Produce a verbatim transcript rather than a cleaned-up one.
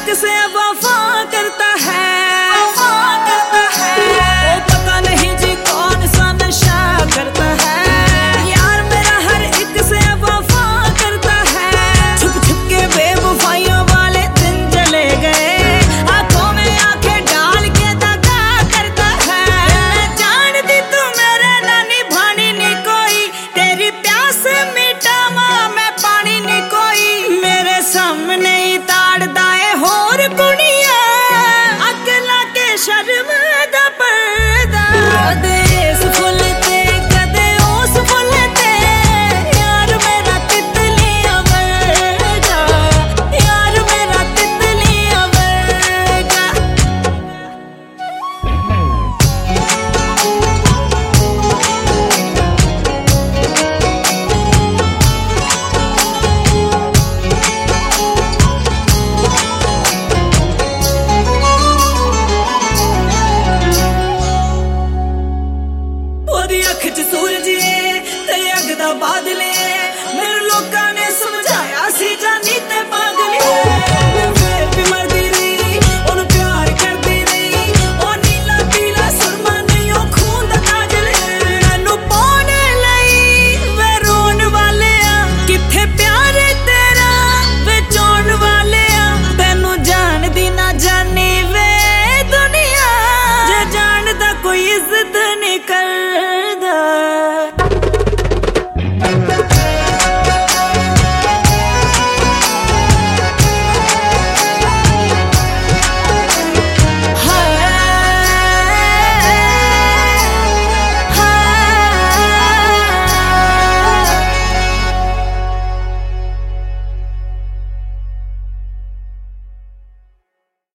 एक से वफा करता है, वफा करता है। ओ पता नहीं जी कौन सा नशा करता है, यार मेरा हर एक से वफा करता है। छुप छुप के बेवफाइयों वाले दिन चले गए, आंखों में आंखें डाल के दगा करता है। मैं जानती तू मेरे ना निभानी नी कोई, तेरी प्यास मिटा मां मैं पानी नी कोई। मेरे सामने ही ताड़ दाए होर कुड़ी